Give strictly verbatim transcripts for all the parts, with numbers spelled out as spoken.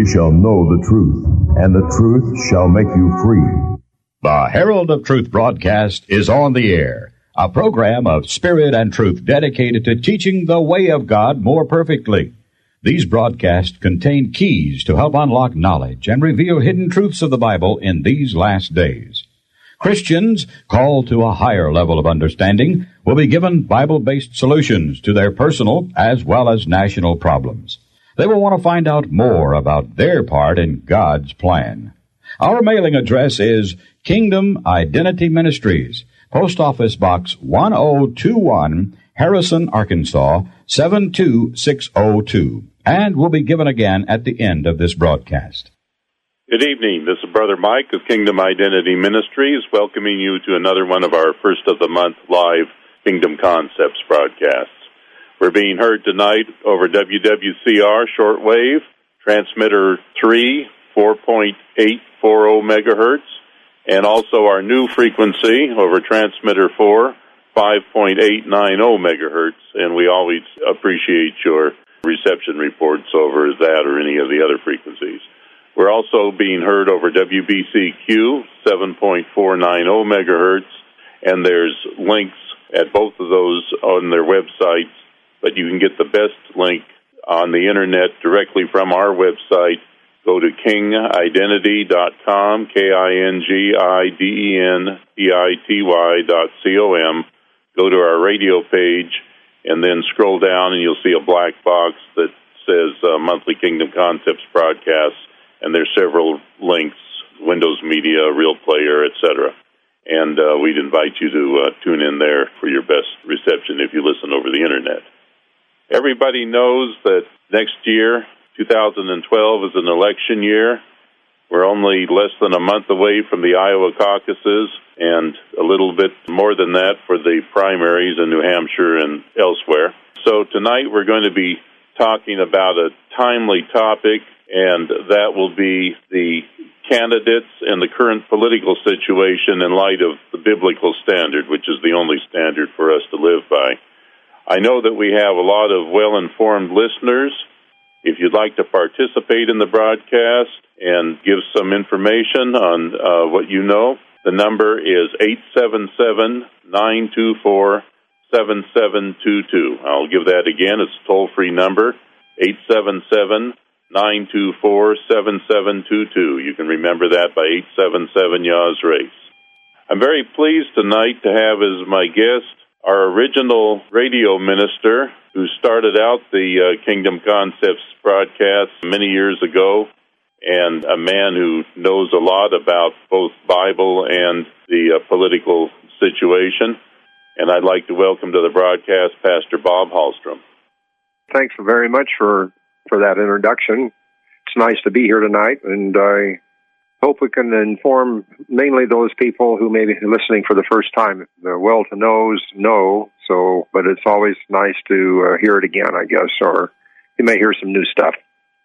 ye shall know the truth, and the truth shall make you free. The Herald of Truth broadcast is on the air, a program of spirit and truth dedicated to teaching the way of God more perfectly. These broadcasts contain keys to help unlock knowledge and reveal hidden truths of the Bible in these last days. Christians called to a higher level of understanding will be given Bible-based solutions to their personal as well as national problems. They will want to find out more about their part in God's plan. Our mailing address is Kingdom Identity Ministries, Post Office Box one oh two one, Harrison, Arkansas, seven two six oh two, and will be given again at the end of this broadcast. Good evening. This is Brother Mike of Kingdom Identity Ministries, welcoming you to another one of our first of the month live Kingdom Concepts broadcasts. We're being heard tonight over W W C R shortwave, transmitter three, four point eight four zero megahertz, and also our new frequency over transmitter four, five point eight nine zero megahertz, and we always appreciate your reception reports over that or any of the other frequencies. We're also being heard over W B C Q, seven point four nine zero megahertz, and there's links at both of those on their websites, but you can get the best link on the internet directly from our website. Go to king identity dot com, K I N G I D E N T I T Y dot C O M. Go to our radio page, and then scroll down, and you'll see a black box that says uh, Monthly Kingdom Concepts Broadcasts, and there's several links, Windows Media, Real Player, et cetera. And uh, we'd invite you to uh, tune in there for your best reception if you listen over the internet. Everybody knows that next year, two thousand twelve, is an election year. We're only less than a month away from the Iowa caucuses and a little bit more than that for the primaries in New Hampshire and elsewhere. So tonight we're going to be talking about a timely topic, and that will be the candidates and the current political situation in light of the biblical standard, which is the only standard for us to live by. I know that we have a lot of well-informed listeners. If you'd like to participate in the broadcast and give some information on uh, what you know, the number is eight seven seven, nine two four, seven seven two two. I'll give that again. It's a toll-free number, eight seven seven, nine two four, seven seven two two. You can remember that by eight seven seven Yah's Race. I'm very pleased tonight to have as my guest our original radio minister who started out the uh, Kingdom Concepts broadcast many years ago, and a man who knows a lot about both Bible and the uh, political situation. And I'd like to welcome to the broadcast Pastor Bob Hallstrom. Thanks very much for, for that introduction. It's nice to be here tonight, and I hope we can inform mainly those people who may be listening for the first time. The well-to-knows know, so, but it's always nice to uh, hear it again, I guess, or you may hear some new stuff.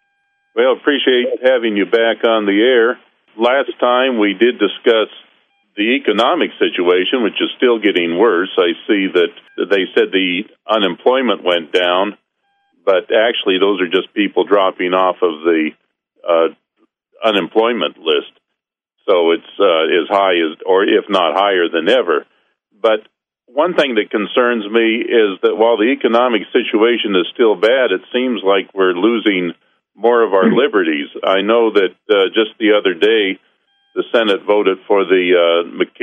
Well, appreciate having you back on the air. Last time we did discuss the economic situation, which is still getting worse. I see that they said the unemployment went down, but actually those are just people dropping off of the uh, unemployment list. So it's uh, as high as, or if not higher than ever. But one thing that concerns me is that while the economic situation is still bad, it seems like we're losing more of our liberties. I know that uh, just the other day, the Senate voted for the uh,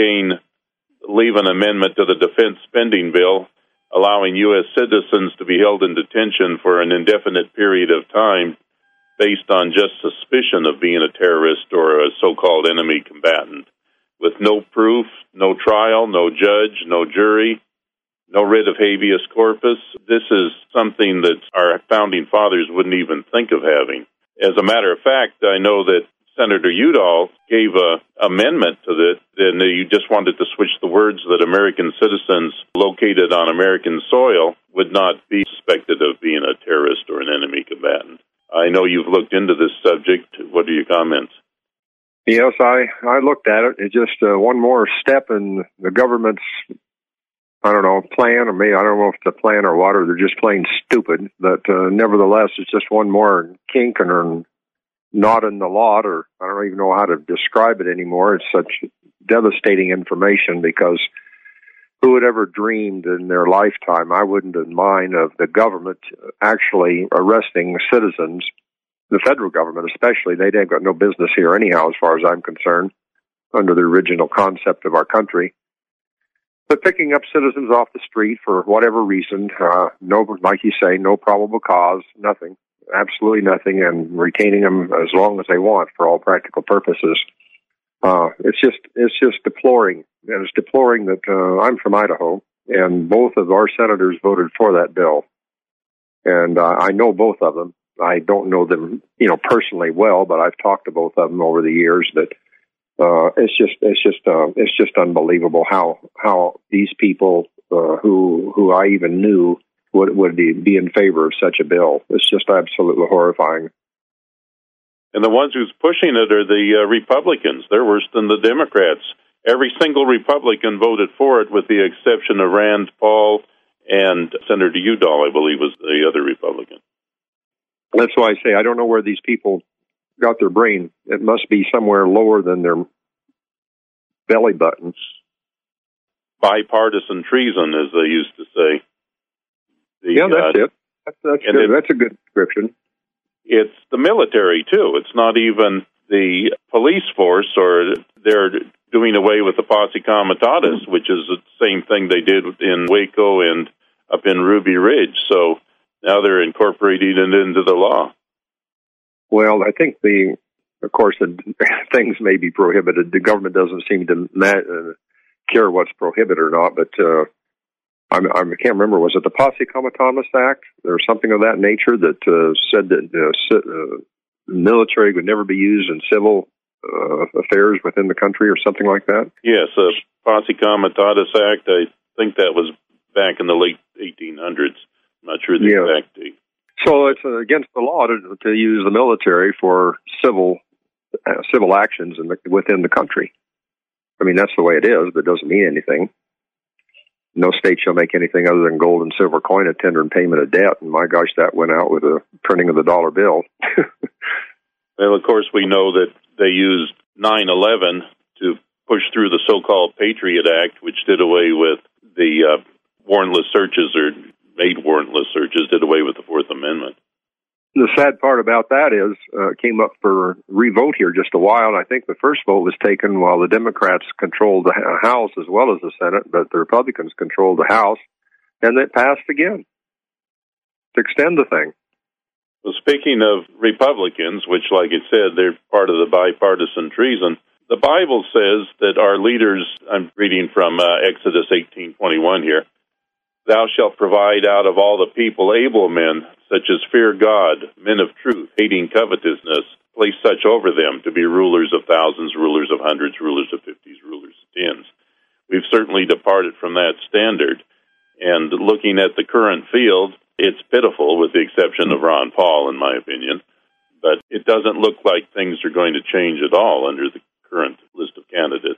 McCain-Levin amendment to the defense spending bill, allowing U S citizens to be held in detention for an indefinite period of time based on just suspicion of being a terrorist or a so-called enemy combatant, with no proof, no trial, no judge, no jury, no writ of habeas corpus. This is something that our founding fathers wouldn't even think of having. As a matter of fact, I know that Senator Udall gave an amendment to that, and he just wanted to switch the words that American citizens located on American soil would not be suspected of being a terrorist or an enemy combatant. I know you've looked into this subject. What are your comments? Yes, I, I looked at it. It's just uh, one more step in the government's, I don't know, plan, or maybe I don't know if it's a plan or what, or they're just plain stupid. But uh, nevertheless, it's just one more kink in not in the lot, or I don't even know how to describe it anymore. It's such devastating information, because who would ever dreamed in their lifetime, I wouldn't have mind, of the government actually arresting citizens, the federal government especially. They've got no business here anyhow, as far as I'm concerned, under the original concept of our country. But picking up citizens off the street for whatever reason, uh, no, like you say, no probable cause, nothing, absolutely nothing, and retaining them as long as they want for all practical purposes. Uh, it's just, it's just deploring. And it's deploring that, uh, I'm from Idaho, and both of our senators voted for that bill. And, uh, I know both of them. I don't know them, you know, personally well, but I've talked to both of them over the years. That, uh, it's just, it's just, uh, it's just unbelievable how, how these people, uh, who, who I even knew would, would be in favor of such a bill. It's just absolutely horrifying. And the ones who's pushing it are the uh, Republicans. They're worse than the Democrats. Every single Republican voted for it, with the exception of Rand Paul and Senator Udall, I believe, was the other Republican. That's why I say I don't know where these people got their brain. It must be somewhere lower than their belly buttons. Bipartisan treason, as they used to say. The, yeah, that's uh, it. That's, that's, good. It, that's a good description. It's the military, too. It's not even the police force, or they're doing away with the posse comitatus, which is the same thing they did in Waco and up in Ruby Ridge. So now they're incorporating it into the law. Well, I think the, of course, the things may be prohibited. The government doesn't seem to uh, care what's prohibited or not, but uh, I'm, I can't remember, was it the Posse Comitatus Act or something of that nature that uh, said that uh, uh, military would never be used in civil uh, affairs within the country or something like that? Yes, the Posse Comitatus Act, I think that was back in the late eighteen hundreds. I'm not sure the yeah. exact date. So it's uh, against the law to, to use the military for civil uh, civil actions in the, within the country. I mean, that's the way it is, but it doesn't mean anything. No state shall make anything other than gold and silver coin a tender in payment of debt. And my gosh, that went out with the printing of the dollar bill. Well, of course, we know that they used nine eleven to push through the so-called Patriot Act, which did away with the uh, warrantless searches, or made warrantless searches, did away with the Fourth Amendment. The sad part about that is, uh, it came up for re-vote here just a while, and I think the first vote was taken while the Democrats controlled the House as well as the Senate, but the Republicans controlled the House, and it passed again to extend the thing. Well, speaking of Republicans, which, like it said, they're part of the bipartisan treason, the Bible says that our leaders, I'm reading from uh, Exodus eighteen twenty-one here, thou shalt provide out of all the people able men, such as fear God, men of truth, hating covetousness, place such over them to be rulers of thousands, rulers of hundreds, rulers of fifties, rulers of tens. We've certainly departed from that standard. And looking at the current field, it's pitiful, with the exception of Ron Paul, in my opinion. But it doesn't look like things are going to change at all under the current list of candidates.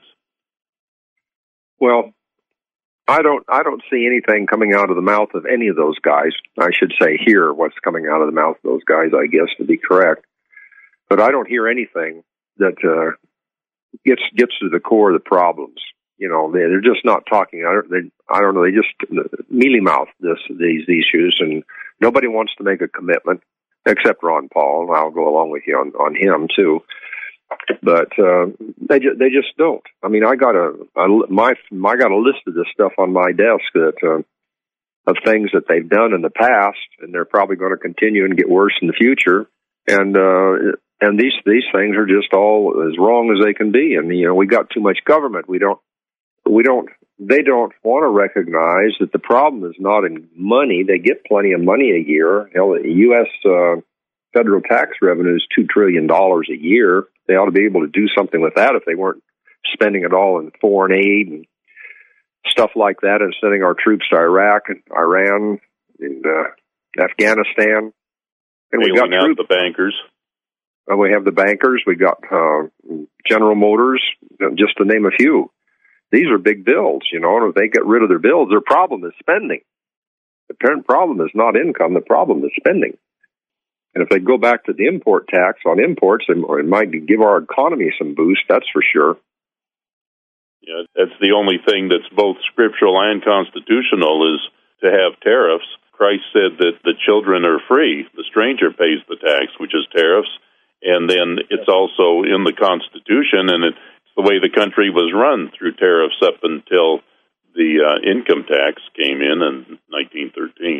Well, I don't I don't see anything coming out of the mouth of any of those guys. I should say hear what's coming out of the mouth of those guys, I guess, to be correct. But I don't hear anything that uh, gets gets to the core of the problems. You know, they, they're just not talking. I don't, they, I don't know. They just mealy mouth this these issues, and nobody wants to make a commitment except Ron Paul. And I'll go along with you on, on him too. But uh, they ju- they just don't. I mean, I got a, a my I got a list of this stuff on my desk that uh, of things that they've done in the past, and they're probably going to continue and get worse in the future. And uh, and these these things are just all as wrong as they can be. And you know, we got too much government. We don't. We don't, they don't want to recognize that the problem is not in money. They get plenty of money a year. Hell, the U S uh, federal tax revenue is two trillion dollars a year. They ought to be able to do something with that if they weren't spending it all in foreign aid and stuff like that, and sending our troops to Iraq and Iran and uh, Afghanistan. And we got out the bankers. Uh, we have the bankers. We got uh, General Motors, just to name a few. These are big bills, you know, and if they get rid of their bills, their problem is spending. The parent problem is not income. The problem is spending. And if they go back to the import tax on imports, it might give our economy some boost, that's for sure. Yeah, that's the only thing that's both scriptural and constitutional is to have tariffs. Christ said that the children are free. The stranger pays the tax, which is tariffs. And then it's also in the Constitution, and it's the way the country was run through tariffs up until the uh, income tax came in in nineteen thirteen.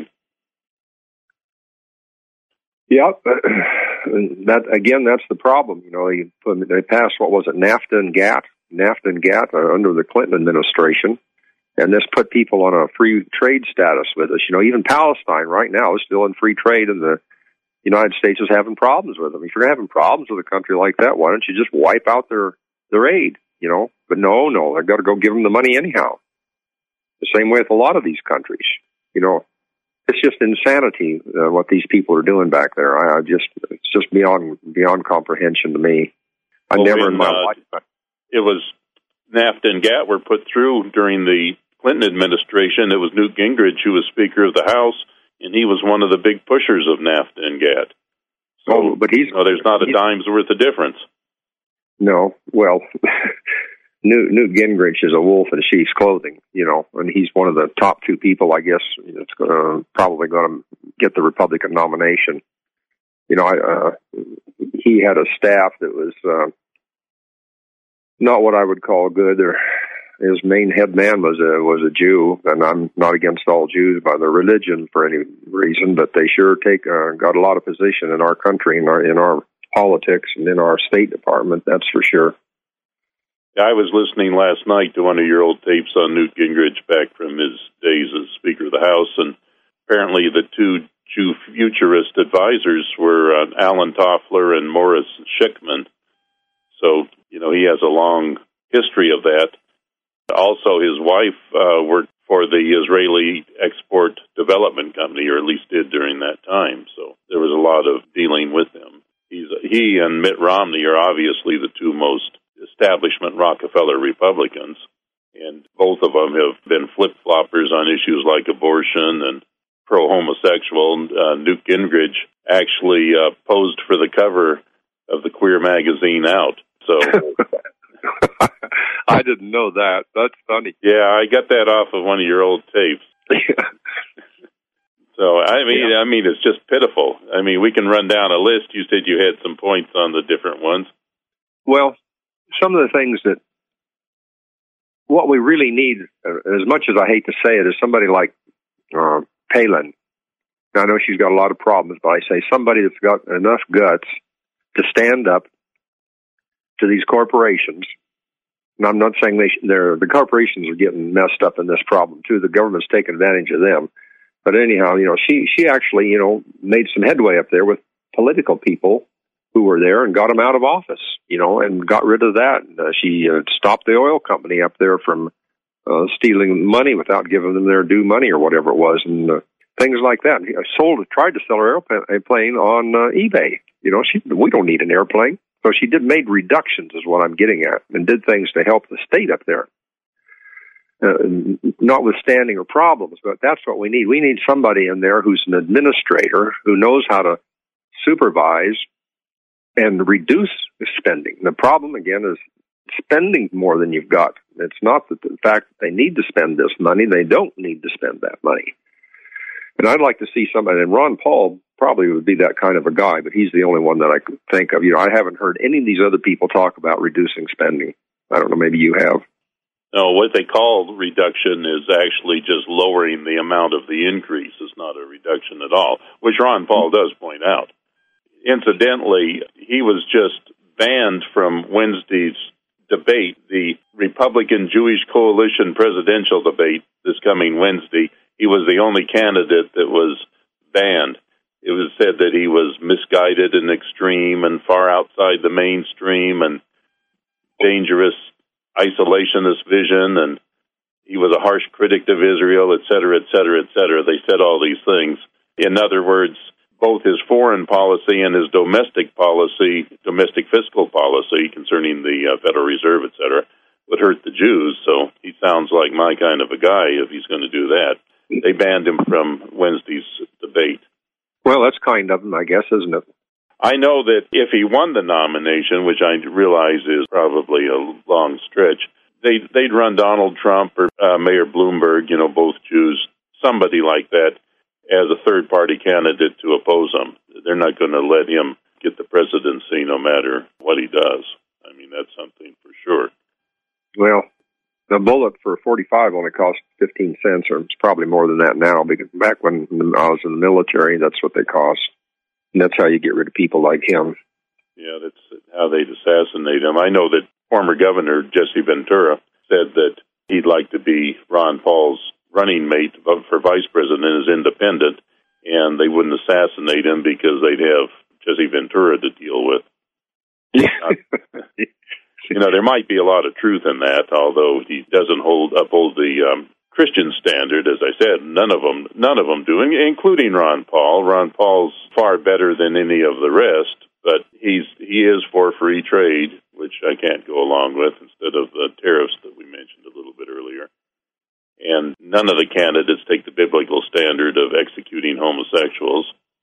Yeah, that again, that's the problem. You know, they, they passed, what was it, NAFTA and GATT, NAFTA and GATT uh, under the Clinton administration, and this put people on a free trade status with us. You know, even Palestine right now is still in free trade, and the United States is having problems with them. If you're having problems with a country like that, why don't you just wipe out their, their aid, you know? But no, no, they've got to go give them the money anyhow. The same way with a lot of these countries, you know. It's just insanity uh, what these people are doing back there. I, I just, it's just beyond beyond comprehension to me. I well, never in, in my uh, life. It was NAFTA and GATT were put through during the Clinton administration. It was Newt Gingrich who was Speaker of the House, and he was one of the big pushers of NAFTA and GATT. So, oh, but he's you know, there's not a dime's worth of difference. No, well. Newt, Newt Gingrich is a wolf in sheep's clothing, you know, and he's one of the top two people, I guess, that's gonna, probably going to get the Republican nomination. You know, I, uh, he had a staff that was uh, not what I would call good. Or his main head man was a was a Jew, and I'm not against all Jews by their religion for any reason, but they sure take uh, got a lot of position in our country, in our in our politics, and in our State Department. That's for sure. I was listening last night to one of your old tapes on Newt Gingrich back from his days as Speaker of the House, and apparently the two Jew futurist advisors were uh, Alan Toffler and Morris Schickman. So, you know, he has a long history of that. Also, his wife uh, worked for the Israeli Export Development Company, or at least did during that time. So there was a lot of dealing with him. He's, he and Mitt Romney are obviously the two most establishment Rockefeller Republicans, and both of them have been flip-floppers on issues like abortion and pro-homosexual. Uh, Newt Gingrich actually uh, posed for the cover of the queer magazine Out. So I didn't know that. That's funny. Yeah, I got that off of one of your old tapes. So, I mean, yeah. I mean, it's just pitiful. I mean, we can run down a list. You said you had some points on the different ones. Well, some of the things that, what we really need, as much as I hate to say it, is somebody like uh, Palin. Now, I know she's got a lot of problems, but I say somebody that's got enough guts to stand up to these corporations. And I'm not saying they sh- they're, the corporations are getting messed up in this problem, too. The government's taking advantage of them. But anyhow, you know, she, she actually, you know, made some headway up there with political people who were there and got them out of office, you know, and got rid of that. Uh, she uh, stopped the oil company up there from uh, stealing money without giving them their due money or whatever it was, and uh, things like that. I sold, tried to sell her airplane on uh, eBay. You know, she we don't need an airplane. So she did made reductions, is what I'm getting at, and did things to help the state up there. Uh, notwithstanding her problems, but that's what we need. We need somebody in there who's an administrator who knows how to supervise and reduce spending. The problem, again, is spending more than you've got. It's not that the fact that they need to spend this money. They don't need to spend that money. And I'd like to see somebody, and Ron Paul probably would be that kind of a guy, but he's the only one that I could think of. You know, I haven't heard any of these other people talk about reducing spending. I don't know, maybe you have. No, what they call reduction is actually just lowering the amount of the increase. It's not a reduction at all, which Ron Paul does point out. Incidentally, he was just banned from Wednesday's debate, the Republican Jewish Coalition presidential debate this coming Wednesday. He was the only candidate that was banned. It was said that he was misguided and extreme and far outside the mainstream and dangerous isolationist vision, and he was a harsh critic of Israel, et cetera, et cetera, et cetera. They said all these things. In other words, both his foreign policy and his domestic policy, domestic fiscal policy concerning the uh, Federal Reserve, et cetera, would hurt the Jews. So he sounds like my kind of a guy if he's going to do that. They banned him from Wednesday's debate. Well, that's kind of him, I guess, isn't it? I know that if he won the nomination, which I realize is probably a long stretch, they'd, they'd run Donald Trump or uh, Mayor Bloomberg, you know, both Jews, somebody like that, as a third-party candidate to oppose him. They're not going to let him get the presidency no matter what he does. I mean, that's something for sure. Well, the bullet for forty-five only cost fifteen cents, or it's probably more than that now, because back when I was in the military, that's what they cost. And that's how you get rid of people like him. Yeah, that's how they'd assassinate him. I know that former Governor Jesse Ventura said that he'd like to be Ron Paul's running mate for vice president as independent, and they wouldn't assassinate him because they'd have Jesse Ventura to deal with. Not, you know, there might be a lot of truth in that, although he doesn't hold uphold the um, Christian standard. As I said, none of them, none of them do, including Ron Paul. Ron Paul's far better than any of the rest, but he's he is for free trade, which I can't go along with, instead of the tariffs that we mentioned a little bit earlier. And none of the candidates take the biblical standard of executing homosexuals,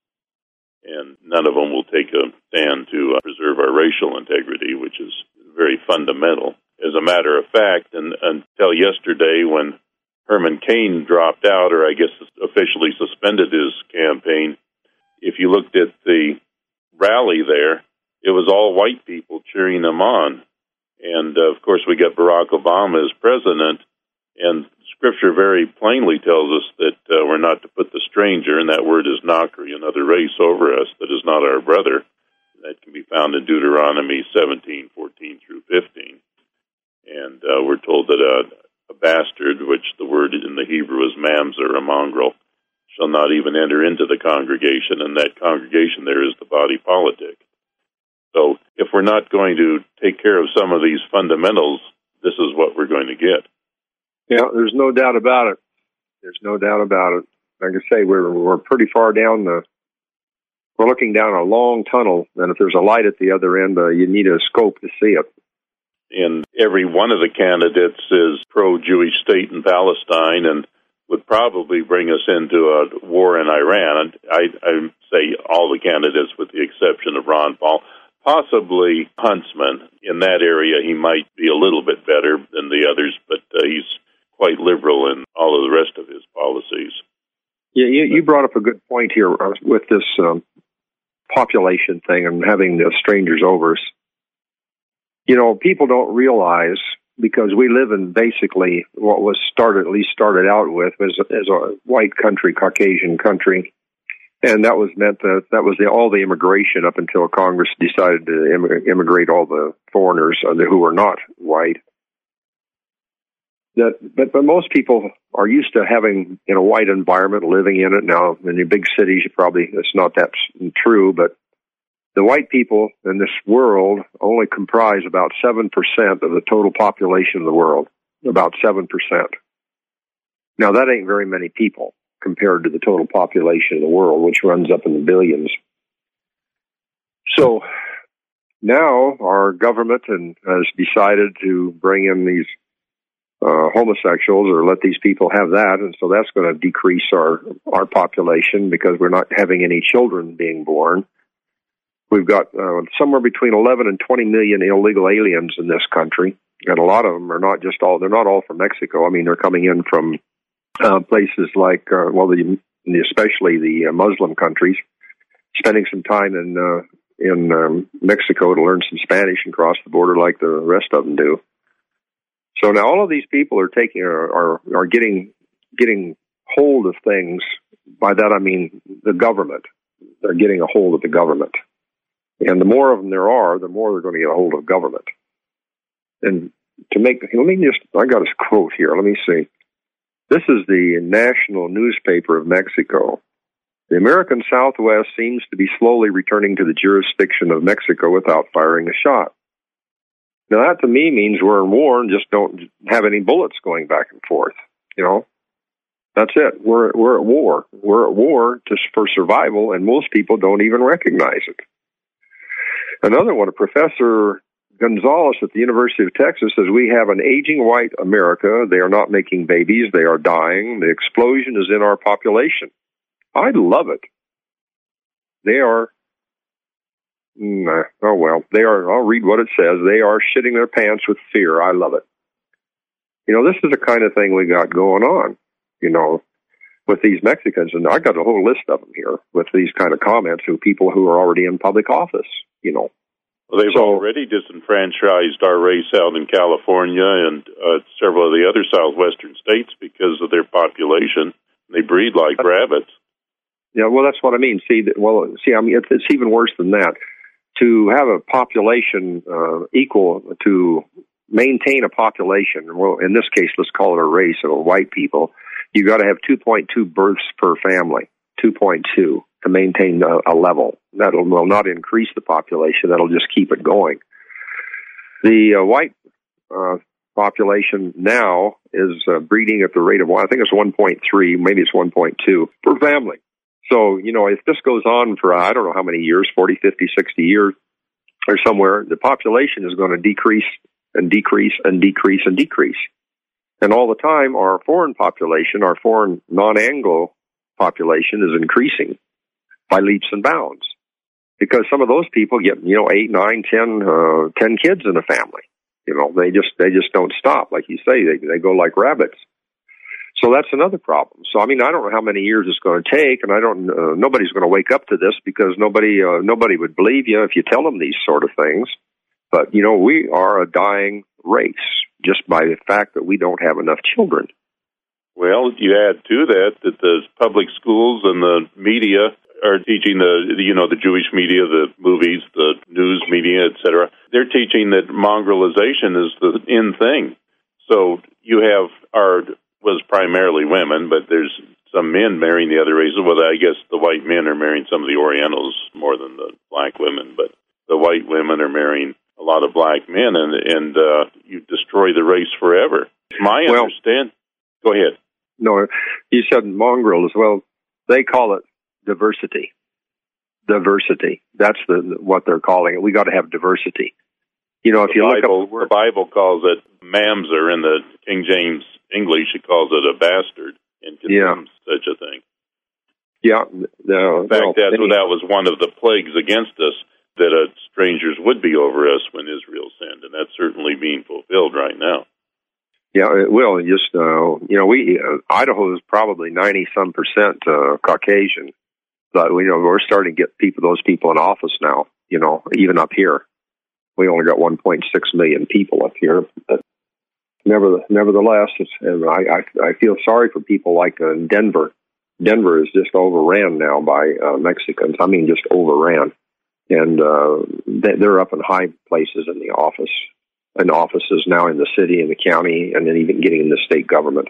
and none of them will take a stand to uh, preserve our racial integrity, which is very fundamental. As a matter of fact, and until yesterday when Herman Cain dropped out, or I guess officially suspended his campaign, if you looked at the rally there, it was all white people cheering him on. And, uh, of course, we got Barack Obama as president, and Scripture very plainly tells us that uh, we're not to put the stranger, and that word is Nakri, another race over us that is not our brother. That can be found in Deuteronomy seventeen, fourteen through fifteen. And uh, we're told that a, a bastard, which the word in the Hebrew is mamzer, a mongrel, shall not even enter into the congregation, and that congregation there is the body politic. So if we're not going to take care of some of these fundamentals, this is what we're going to get. Yeah, there's no doubt about it. There's no doubt about it. Like I say, we're we're pretty far down the, we're looking down a long tunnel, and if there's a light at the other end, uh, you need a scope to see it. And every one of the candidates is pro-Jewish state in Palestine and would probably bring us into a war in Iran. I, I say all the candidates with the exception of Ron Paul. Possibly Huntsman. In that area, he might be a little bit better than the others, but uh, he's quite liberal in all of the rest of his policies. Yeah, you, you brought up a good point here uh, with this um, population thing and having the strangers over us. You know, people don't realize, because we live in basically what was started, at least started out with, as a, as a white country, Caucasian country. And that was meant that that was the, all the immigration up until Congress decided to immigrate all the foreigners who were not white. That, but, but most people are used to having in a white environment, living in it. Now, in the big cities, you probably it's not that true, but the white people in this world only comprise about seven percent of the total population of the world, about seven percent. Now, that ain't very many people compared to the total population of the world, which runs up in the billions. So now our government and has decided to bring in these uh, homosexuals, or let these people have that, and so that's going to decrease our, our population because we're not having any children being born. We've got uh, somewhere between eleven and twenty million illegal aliens in this country, and a lot of them are not just all, they're not all from Mexico. I mean, they're coming in from uh, places like, uh, well, the, especially the uh, Muslim countries, spending some time in uh, in um, Mexico to learn some Spanish and cross the border like the rest of them do. So now all of these people are taking are are, are getting getting hold of things. By that I mean the government. They're getting a hold of the government. And the more of them there are, the more they're going to get a hold of government. And to make, let me just, I got a quote here. Let me see. This is the national newspaper of Mexico. The American Southwest seems to be slowly returning to the jurisdiction of Mexico without firing a shot. Now that to me means we're in war and just don't have any bullets going back and forth. You know, that's it. We're we're at war. We're at war just for survival, and most people don't even recognize it. Another one, Professor Gonzalez at the University of Texas says, we have an aging white America. They are not making babies. They are dying. The explosion is in our population. I love it. they are, mm, oh well, they are, I'll read what it says. They are shitting their pants with fear. I love it. You know, this is the kind of thing we got going on, you know, with these Mexicans. And I got a whole list of them here with these kind of comments who people who are already in public office, you know. Well, they've so, already disenfranchised our race out in California and uh, several of the other southwestern states because of their population. They breed like rabbits. Yeah, well, that's what I mean. See, well, see, I mean, it's, it's even worse than that. To have a population uh, equal to maintain a population, well, in this case, let's call it a race of white people, you got to have two point two births per family, two point two. To maintain a, a level. That will not increase the population. That'll just keep it going. The uh, white uh, population now is uh, breeding at the rate of, I think it's one point three, maybe it's one point two per family. So, you know, if this goes on for, I don't know how many years, forty, fifty, sixty years or somewhere, the population is going to decrease and decrease and decrease and decrease. And all the time, our foreign population, our foreign non-Anglo population is increasing by leaps and bounds, because some of those people get, you know, eight, nine, ten, uh, ten kids in a family. You know, they just they just don't stop, like you say. They they go like rabbits. So that's another problem. So I mean, I don't know how many years it's going to take, and I don't. Uh, nobody's going to wake up to this because nobody uh, nobody would believe you if you tell them these sort of things. But you know, we are a dying race just by the fact that we don't have enough children. Well, you add to that that the public schools and the media are teaching the, you know, the Jewish media, the movies, the news media, et cetera. They're teaching that mongrelization is the in thing. So you have our, was primarily women, but there's some men marrying the other races. Well, I guess the white men are marrying some of the Orientals more than the black women, but the white women are marrying a lot of black men, and and uh, you destroy the race forever. My well, understand. Go ahead. No, you said mongrel as well. They call it diversity. Diversity. That's the what they're calling it. We got to have diversity. You know, if the you Bible, look up the word, the Bible calls it mamzer. In the King James English, it calls it a bastard and condemns yeah. such a thing. Yeah. No, in fact, no, that's, they, that was one of the plagues against us, that uh, strangers would be over us when Israel sinned, and that's certainly being fulfilled right now. Yeah, it will. Just uh, you know, we uh, Idaho is probably ninety some percent uh, Caucasian, but you know we're starting to get people, those people in office now. You know, even up here, we only got one point six million people up here. But never, nevertheless, it's, and I, I I feel sorry for people like uh, Denver. Denver is just overran now by uh, Mexicans. I mean, just overran, and uh, they, they're up in high places in the office. And offices now in the city and the county, and then even getting in the state government.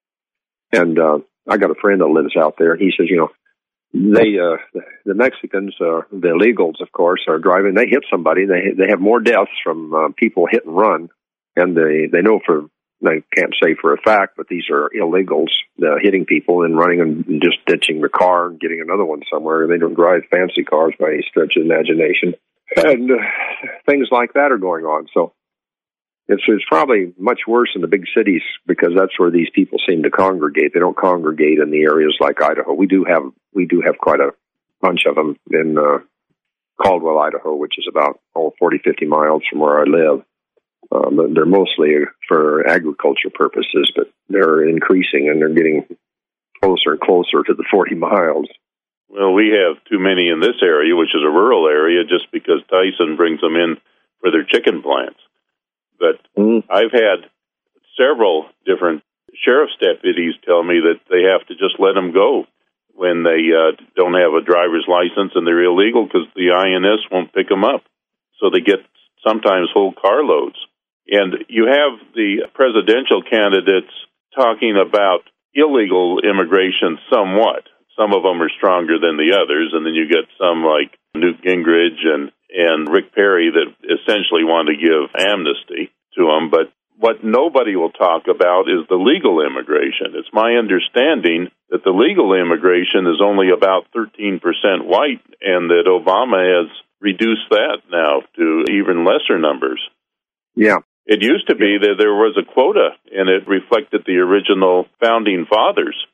And uh, I got a friend that lives out there, and he says, you know, they uh, the Mexicans, uh, the illegals, of course, are driving. They hit somebody. They they have more deaths from uh, people hit and run, and they they know for they can't say for a fact, but these are illegals uh, hitting people and running and just ditching the car and getting another one somewhere. They don't drive fancy cars by any stretch of imagination, and uh, things like that are going on. So. It's, it's probably much worse in the big cities because that's where these people seem to congregate. They don't congregate in the areas like Idaho. We do have we do have quite a bunch of them in uh, Caldwell, Idaho, which is about oh, forty, fifty miles from where I live. Um, they're mostly for agriculture purposes, but they're increasing and they're getting closer and closer to the forty miles. Well, we have too many in this area, which is a rural area, just because Tyson brings them in for their chicken plants. But mm. I've had several different sheriff's deputies tell me that they have to just let them go when they uh, don't have a driver's license and they're illegal because the I N S won't pick them up. So they get sometimes whole carloads. And you have the presidential candidates talking about illegal immigration somewhat. Some of them are stronger than the others, and then you get some like Newt Gingrich and and Rick Perry that essentially want to give amnesty to them. But what nobody will talk about is the legal immigration. It's my understanding that the legal immigration is only about thirteen percent white, and that Obama has reduced that now to even lesser numbers. Yeah. It used to be that there was a quota, and it reflected the original founding fathers.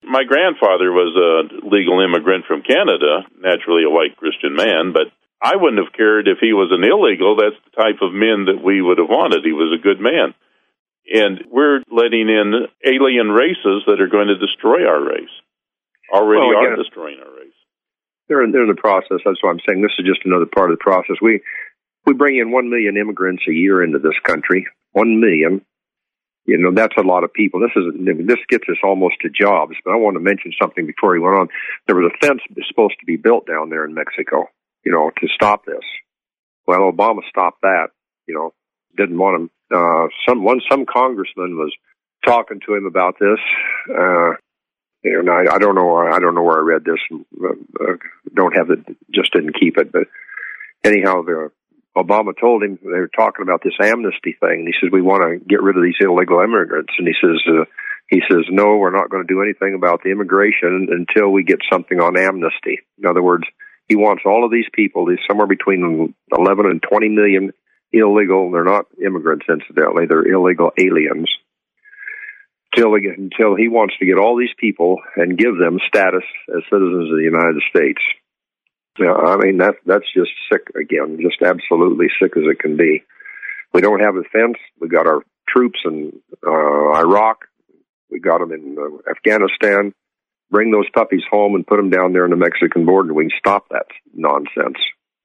My grandfather was a legal immigrant from Canada, naturally a white Christian man, but I wouldn't have cared if he was an illegal. That's the type of men that we would have wanted. He was a good man. And we're letting in alien races that are going to destroy our race. Already well, again, are destroying our race. They're in, they're in the process. That's why I'm saying this is just another part of the process. We we bring in one million immigrants a year into this country. One million. You know, that's a lot of people. This is this gets us almost to jobs. But I want to mention something before he went on. There was a fence that was supposed to be built down there in Mexico, you know, to stop this. Well, Obama stopped that. You know, didn't want him. Uh, some one some congressman was talking to him about this. Uh, and I, I don't know. I don't know where I read this. Uh, don't have it. Just didn't keep it. But anyhow, the. Obama told him, they were talking about this amnesty thing, and he says, we want to get rid of these illegal immigrants. And he says, uh, he says, no, we're not going to do anything about the immigration until we get something on amnesty. In other words, he wants all of these people, these somewhere between eleven and twenty million illegal, they're not immigrants, incidentally, they're illegal aliens, until, we get, until he wants to get all these people and give them status as citizens of the United States. Yeah, I mean, that, that's just sick again, just absolutely sick as it can be. We don't have a fence. We got our troops in uh, Iraq. We got them in uh, Afghanistan. Bring those puppies home and put them down there in the Mexican border. We can stop that nonsense.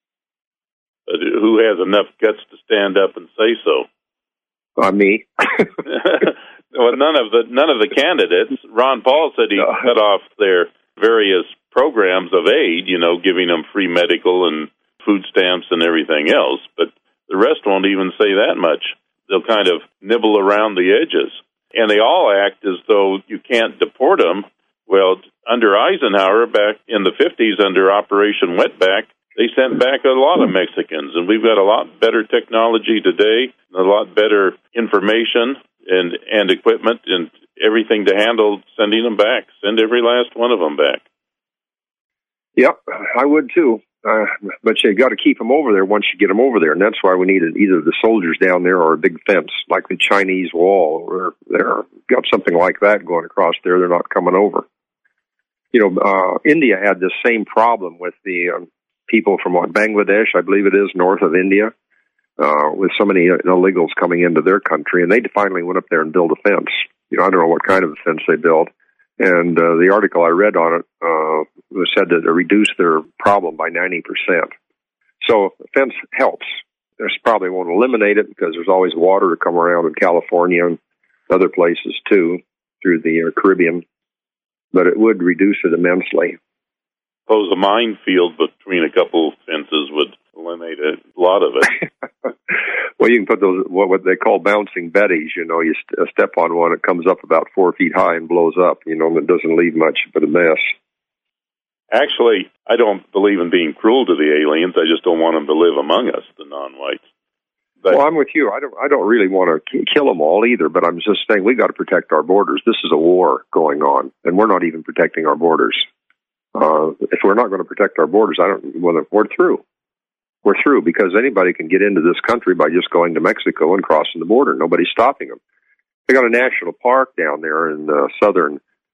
But who has enough guts to stand up and say so? Uh, me. Well, none of the none of the candidates. Ron Paul said he no. cut off their various programs of aid, you know, giving them free medical and food stamps and everything else, but the rest won't even say that much. They'll kind of nibble around the edges. And they all act as though you can't deport them. Well, under Eisenhower, back in the fifties, under Operation Wetback, they sent back a lot of Mexicans, and we've got a lot better technology today, a lot better information and, and equipment and everything to handle sending them back. Send every last one of them back. Yep, I would too. Uh, but you got to keep them over there once you get them over there, and that's why we needed either the soldiers down there or a big fence, like the Chinese wall, or they're got something like that going across there. They're not coming over. You know, uh, India had this same problem with the um, people from what, Bangladesh, I believe it is, north of India, uh, with so many illegals coming into their country, and they finally went up there and built a fence. You know, I don't know what kind of a fence they built. And uh, the article I read on it uh, said that it reduced their problem by ninety percent. So the fence helps. This probably won't eliminate it because there's always water to come around in California and other places too, through the uh, Caribbean. But it would reduce it immensely. Suppose a minefield between a couple fences would eliminate a lot of it. Well, you can put those, what, what they call bouncing betties, you know, you st- step on one, it comes up about four feet high and blows up, you know, and it doesn't leave much but a mess. Actually, I don't believe in being cruel to the aliens. I just don't want them to live among us, the non-whites. But, well, I'm with you. I don't, I don't really want to kill them all either, but I'm just saying we got to protect our borders. This is a war going on, and we're not even protecting our borders. Uh, if we're not going to protect our borders, I don't, well, we're through. We're through because anybody can get into this country by just going to Mexico and crossing the border. Nobody's stopping them. They got a national park down there in uh, southern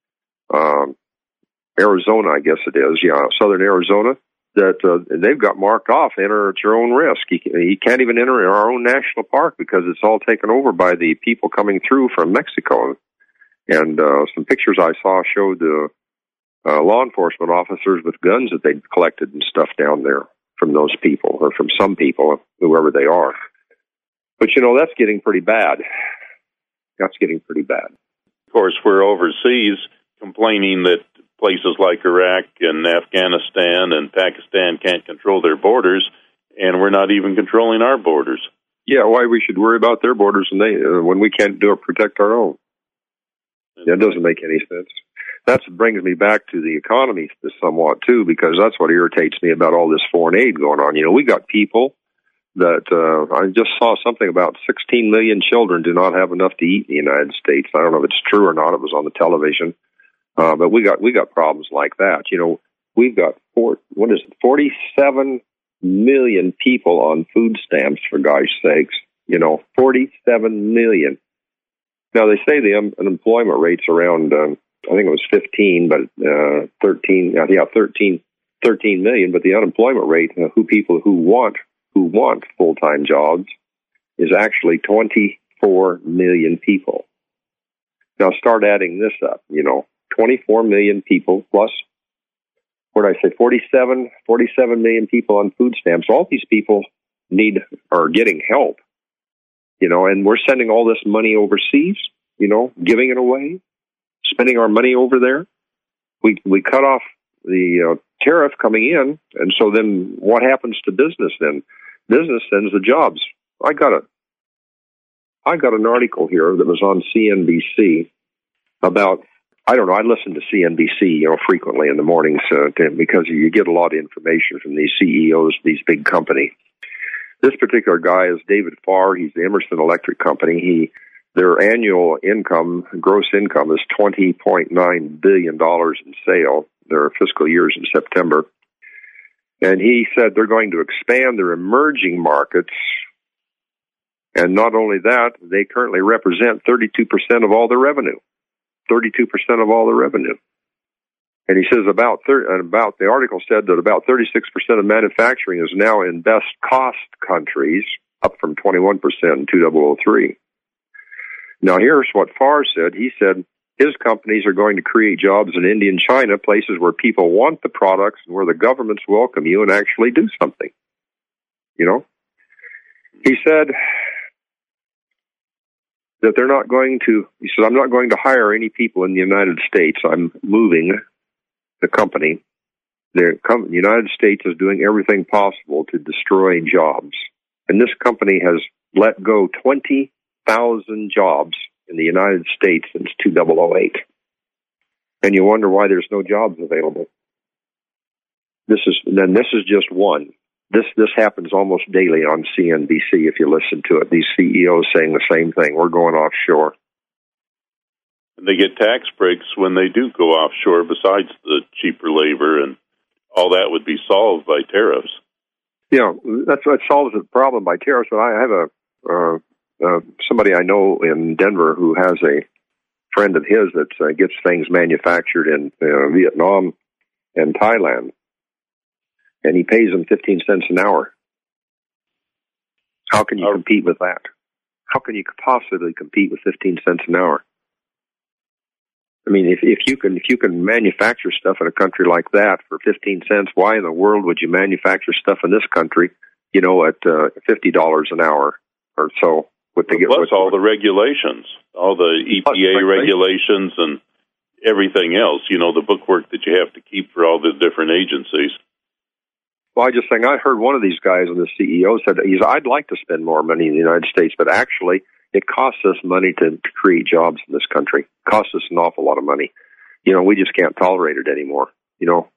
um, Arizona, I guess it is. Yeah, southern Arizona. That uh, they've got marked off. Enter at your own risk. You, you can't even enter our own national park because it's all taken over by the people coming through from Mexico. And uh, some pictures I saw showed the uh, law enforcement officers with guns that they'd collected and stuff down there from those people, or from some people, whoever they are. But, you know, that's getting pretty bad. That's getting pretty bad. Of course, we're overseas complaining that places like Iraq and Afghanistan and Pakistan can't control their borders, and we're not even controlling our borders. Yeah, why we should worry about their borders when, they, uh, when we can't do it, protect our own. Yeah, it doesn't make any sense. That brings me back to the economy somewhat, too, because that's what irritates me about all this foreign aid going on. You know, we got people that, uh, I just saw something about sixteen million children do not have enough to eat in the United States. I don't know if it's true or not. It was on the television. Uh, but we got, we got problems like that. You know, we've got four, what is it, forty-seven million people on food stamps, for gosh sakes. You know, forty-seven million. Now, they say the un- unemployment rate's around um, I think it was fifteen, but uh, thirteen, uh, yeah, thirteen, thirteen million. But the unemployment rate, uh, who people who want who want full-time jobs, is actually twenty-four million people. Now start adding this up. You know, twenty-four million people plus, what did I say, forty-seven, forty-seven million people on food stamps. All these people need are getting help. You know, and we're sending all this money overseas. You know, giving it away. Spending our money over there, we we cut off the uh, tariff coming in, and so then what happens to business then? Business sends the jobs. I got a, I got an article here that was on C N B C about, I don't know, I listen to C N B C, you know, frequently in the mornings uh, to, because you get a lot of information from these C E Os of these big companies. This particular guy is David Farr. He's the Emerson Electric Company. He Their annual income, gross income, is twenty point nine billion dollars in sale. Their fiscal year is in September. And he said they're going to expand their emerging markets. And not only that, they currently represent thirty-two percent of all their revenue. thirty-two percent of all their revenue. And he says about, thir- about the article said that about thirty-six percent of manufacturing is now in best cost countries, up from twenty-one percent in two thousand three. Now, here's what Farr said. He said his companies are going to create jobs in India and China, places where people want the products and where the governments welcome you and actually do something. You know? He said that they're not going to, he said, I'm not going to hire any people in the United States. I'm moving the company. The com- United States is doing everything possible to destroy jobs. And this company has let go twenty thousand jobs in the United States since two thousand eight. And you wonder why there's no jobs available. This is, then this is just one. This, this happens almost daily on C N B C if you listen to it. These C E Os saying the same thing. We're going offshore. And they get tax breaks when they do go offshore besides the cheaper labor, and all that would be solved by tariffs. Yeah, that's what solves the problem by tariffs. But I have a, uh, Uh, somebody I know in Denver who has a friend of his that uh, gets things manufactured in uh, Vietnam and Thailand, and he pays them fifteen cents an hour. How can you oh. compete with that? How can you possibly compete with fifteen cents an hour? I mean, if, if you can if you can manufacture stuff in a country like that for fifteen cents, why in the world would you manufacture stuff in this country, you know, at uh, fifty dollars an hour or so? What they get, Plus what, all the regulations, all the E P A regulations and everything else, you know, the bookwork that you have to keep for all the different agencies. Well, I just think I heard one of these guys on the C E O said, he's, I'd like to spend more money in the United States, but actually it costs us money to, to create jobs in this country. It costs us an awful lot of money. You know, we just can't tolerate it anymore, you know.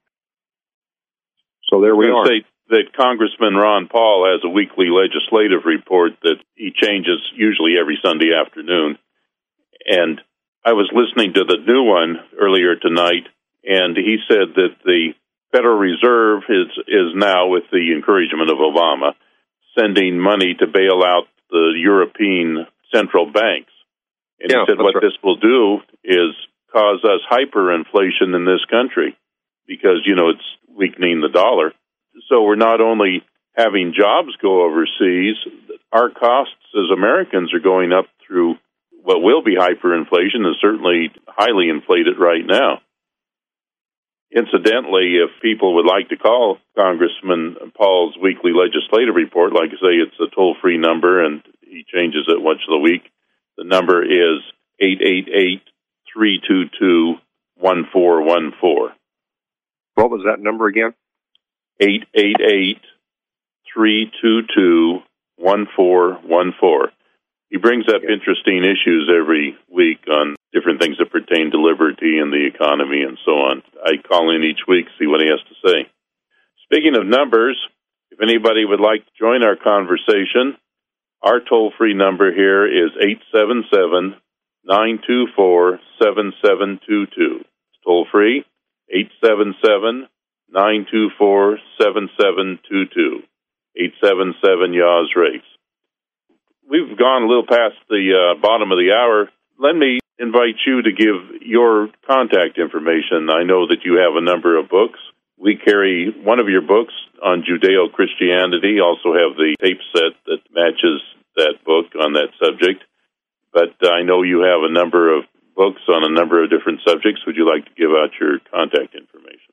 So there we are. Say that Congressman Ron Paul has a weekly legislative report that he changes usually every Sunday afternoon. And I was listening to the new one earlier tonight, and he said that the Federal Reserve is, is now, with the encouragement of Obama, sending money to bail out the European central banks. And yeah, he said what right. this will do is cause us hyperinflation in this country because, you know, it's weakening the dollar. So we're not only having jobs go overseas, our costs as Americans are going up through what will be hyperinflation and certainly highly inflated right now. Incidentally, if people would like to call Congressman Paul's weekly legislative report, like I say, it's a toll-free number, and he changes it once a week. The number is eight eight eight, three two two, one four one four. What was that number again? eight eight eight, three two two, one four one four. He brings up okay. interesting issues every week on different things that pertain to liberty and the economy and so on. I call in each week, see what he has to say. Speaking of numbers, if anybody would like to join our conversation, our toll-free number here is eight seven seven, nine two four, seven seven two two. It's toll-free, eight seven seven, nine two four, seven seven two two. eight seven seven Y A W S race. We've gone a little past the uh, bottom of the hour. Let me invite you to give your contact information. I know that you have a number of books. We carry one of your books on Judeo-Christianity, also have the tape set that matches that book on that subject. But I know you have a number of books on a number of different subjects. Would you like to give out your contact information?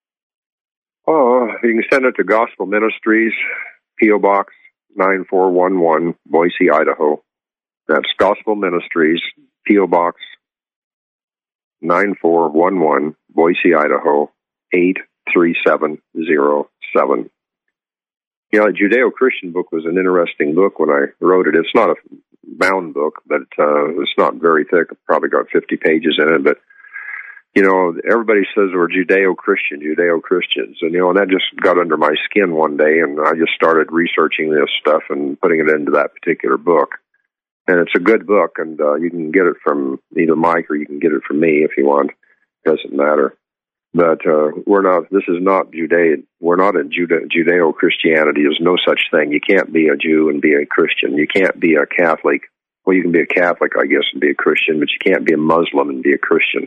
Oh, you can send it to Gospel Ministries, P O. Box nine four one one, Boise, Idaho. That's Gospel Ministries, P O. Box nine four one one, Boise, Idaho, eight three seven zero seven. You know, a Judeo-Christian book was an interesting book when I wrote it. It's not a bound book, but uh, it's not very thick. It probably got fifty pages in it. But, you know, everybody says we're Judeo-Christian, Judeo-Christians. And, you know, and that just got under my skin one day, and I just started researching this stuff and putting it into that particular book. And it's a good book, and uh, you can get it from either Mike or you can get it from me if you want. It doesn't matter. But uh, we're not. This is not Judeo. We're not in Jude- Judeo-Christianity. There's no such thing. You can't be a Jew and be a Christian. You can't be a Catholic. Well, you can be a Catholic, I guess, and be a Christian, but you can't be a Muslim and be a Christian.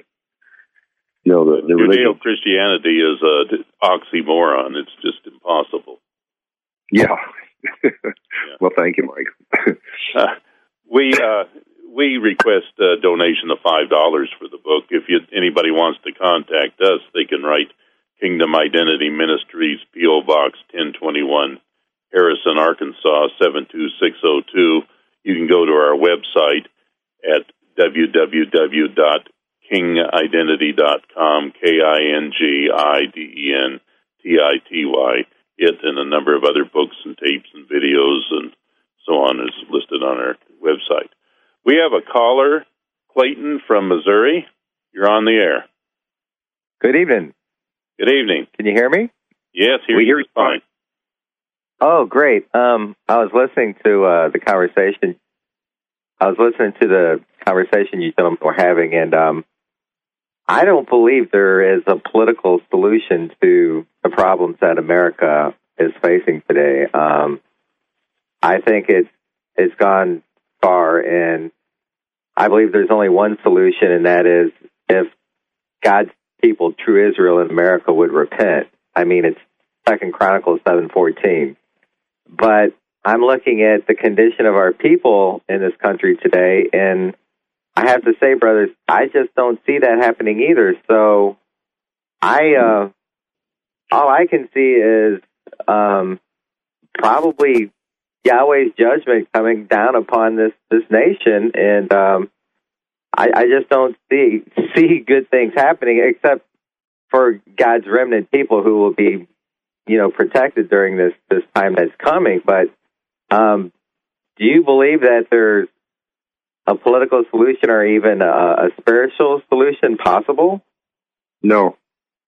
You know, the, the Judeo-Christianity is an oxymoron. It's just impossible. Yeah. yeah. Well, thank you, Mike. uh, we. Uh, We request a donation of five dollars for the book. If you, anybody wants to contact us, they can write Kingdom Identity Ministries, P O. Box ten twenty-one, Harrison, Arkansas, seven two six zero two. You can go to our website at w w w dot king identity dot com, K I N G I D E N T I T Y. It and a number of other books and tapes and videos and so on is listed on our website. We have a caller, Clayton from Missouri. You're on the air. Good evening. Good evening. Can you hear me? Yes, hear we you hear you fine. Oh, great. Um, I was listening to uh, the conversation. I was listening to the conversation you gentlemen were having, and um, I don't believe there is a political solution to the problems that America is facing today. Um, I think it's it's gone far, and I believe there's only one solution, and that is if God's people, true Israel in America, would repent. I mean, it's Second Chronicles seven fourteen. But I'm looking at the condition of our people in this country today, and I have to say, brothers, I just don't see that happening either. So I, uh, all I can see is um, probably Yahweh's judgment coming down upon this, this nation, and um, I, I just don't see see good things happening, except for God's remnant people who will be, you know, protected during this, this time that's coming. But um, do you believe that there's a political solution or even a, a spiritual solution possible? No.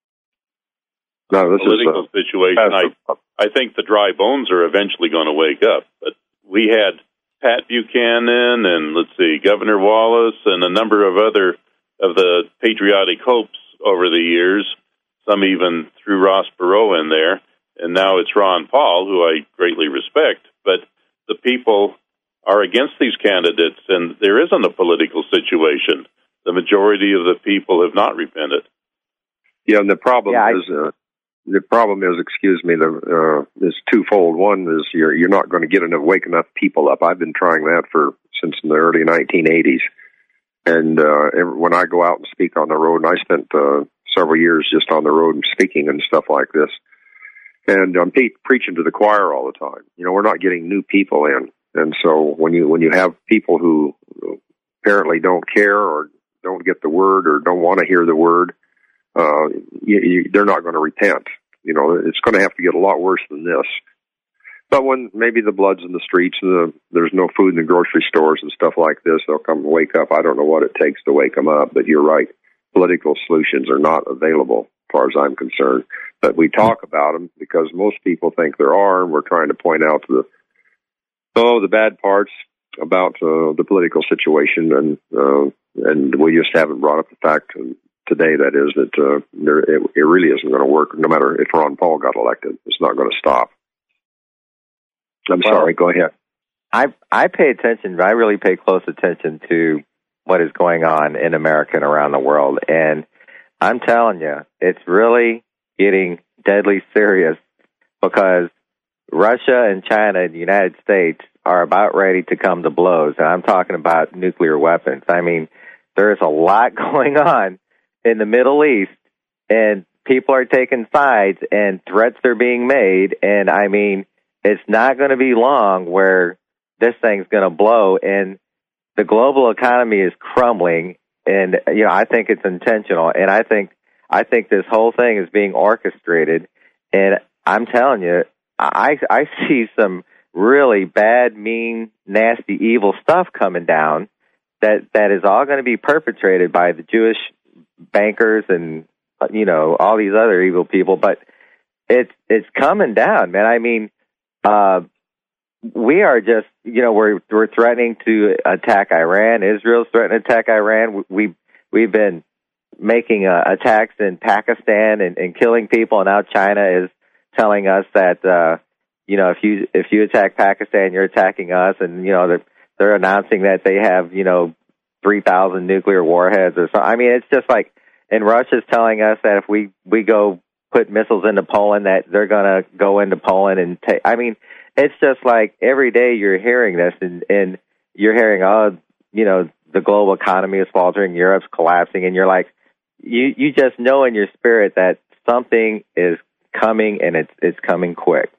No, this political is a situation. I, I think the dry bones are eventually going to wake up. But we had Pat Buchanan and, let's see, Governor Wallace and a number of other of the patriotic hopes over the years, some even threw Ross Perot in there. And now it's Ron Paul, who I greatly respect. But the people are against these candidates, and there isn't a political situation. The majority of the people have not repented. Yeah, and the problem yeah, I... is... Uh, The problem is, excuse me, the uh, is twofold. One is you're you're not going to get enough, wake enough people up. I've been trying that for since the early nineteen eighties, and uh, every, when I go out and speak on the road, and I spent uh, several years just on the road and speaking and stuff like this, and I'm pe- preaching to the choir all the time. You know, we're not getting new people in, and so when you when you have people who apparently don't care or don't get the word or don't want to hear the word. Uh, you, you, they're not going to repent. You know, it's going to have to get a lot worse than this. But when maybe the blood's in the streets and the, there's no food in the grocery stores and stuff like this, they'll come and wake up. I don't know what it takes to wake them up, but you're right. Political solutions are not available, as far as I'm concerned. But we talk about them because most people think there are, and we're trying to point out the oh the bad parts about uh, the political situation, and uh, and we just haven't brought up the fact. And, today, that is, that uh, there, it, it really isn't going to work, no matter if Ron Paul got elected. It's not going to stop. I'm well, sorry, go ahead. I I pay attention, I really pay close attention to what is going on in America and around the world. And I'm telling you, it's really getting deadly serious, because Russia and China and the United States are about ready to come to blows. And I'm talking about nuclear weapons. I mean, there's a lot going on in the Middle East, and people are taking sides, and threats are being made. And I mean, it's not going to be long where this thing's going to blow, and the global economy is crumbling. And, you know, I think it's intentional. And I think, I think this whole thing is being orchestrated. And I'm telling you, I, I see some really bad, mean, nasty, evil stuff coming down that, that is all going to be perpetrated by the Jewish bankers and, you know, all these other evil people. But it's, it's coming down, man. I mean, uh, we are just, you know, we're, we're threatening to attack Iran. Israel's threatening to attack Iran. We, we've been making uh, attacks in Pakistan and, and killing people. And now China is telling us that, uh, you know, if you, if you attack Pakistan, you're attacking us. And, you know, they're, they're announcing that they have, you know, three thousand nuclear warheads or something. I mean, it's just like, and Russia's telling us that if we, we go put missiles into Poland, that they're going to go into Poland and take, I mean, it's just like every day you're hearing this, and, and you're hearing, oh, you know, the global economy is faltering, Europe's collapsing, and you're like, you, you just know in your spirit that something is coming, and it's it's coming quick.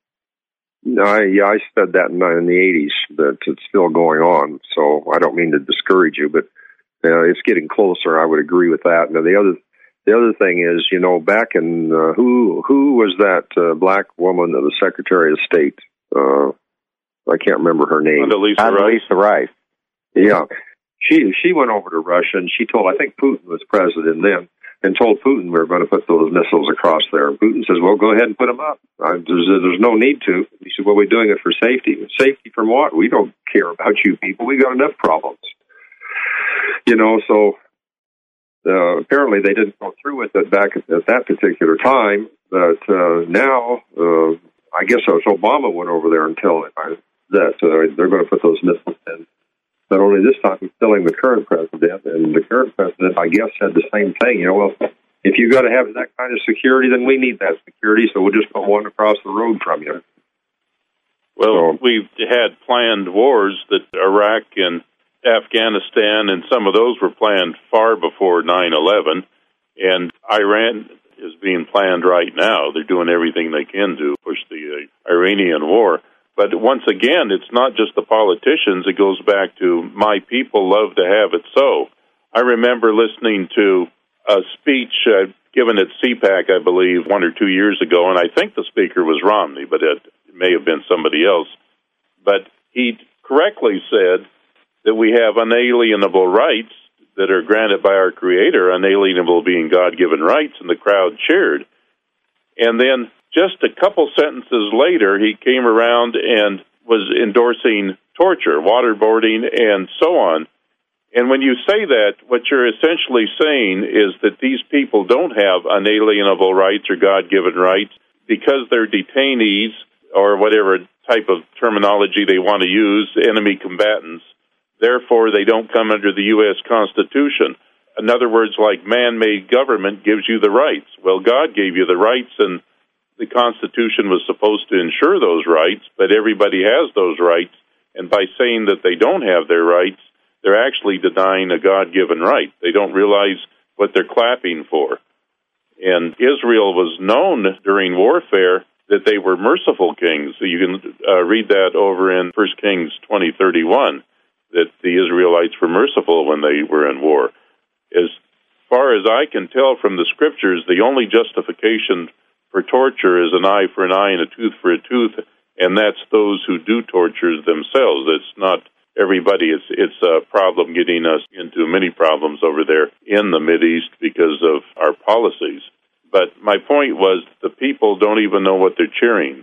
No, I, yeah, I said that in, in the eighties, that it's still going on. So I don't mean to discourage you, but uh, it's getting closer. I would agree with that. Now the other the other thing is, you know, back in uh, who who was that uh, black woman, the Secretary of State? Uh, I can't remember her name. Condoleezza Rice. Rice. Yeah, she she went over to Russia, and she told, I think Putin was president then, and told Putin we were going to put those missiles across there. And Putin says, well, go ahead and put them up. I, there's, there's no need to. He said, well, we're doing it for safety. Safety from what? We don't care about you people. We got enough problems. You know, so uh, apparently they didn't go through with it back at, at that particular time. But uh, now, uh, I guess it was Obama went over there and told him that uh, they're going to put those missiles in. Not only this time, he's telling the current president, and the current president, I guess, said the same thing. You know, well, if you've got to have that kind of security, then we need that security, so we'll just put one across the road from you. Well, so, we've had planned wars that Iraq and Afghanistan, and some of those were planned far before nine eleven, and Iran is being planned right now. They're doing everything they can to push the uh, Iranian war. But once again, it's not just the politicians. It goes back to my people love to have it so. I remember listening to a speech uh, given at C PAC, I believe, one or two years ago, and I think the speaker was Romney, but it may have been somebody else. But he correctly said that we have unalienable rights that are granted by our Creator, unalienable being God-given rights, and the crowd cheered. And then just a couple sentences later, he came around and was endorsing torture, waterboarding, and so on. And when you say that, what you're essentially saying is that these people don't have unalienable rights or God-given rights because they're detainees, or whatever type of terminology they want to use, enemy combatants. Therefore, they don't come under the U S Constitution. In other words, like man-made government gives you the rights. Well, God gave you the rights, and the Constitution was supposed to ensure those rights, but everybody has those rights, and by saying that they don't have their rights, they're actually denying a God-given right. They don't realize what they're clapping for. And Israel was known during warfare that they were merciful kings. So you can uh, read that over in First Kings twenty thirty-one, that the Israelites were merciful when they were in war. As far as I can tell from the Scriptures, the only justification for torture is an eye for an eye and a tooth for a tooth, and that's those who do torture themselves. It's not everybody. It's it's a problem getting us into many problems over there in the Mideast because of our policies. But my point was the people don't even know what they're cheering.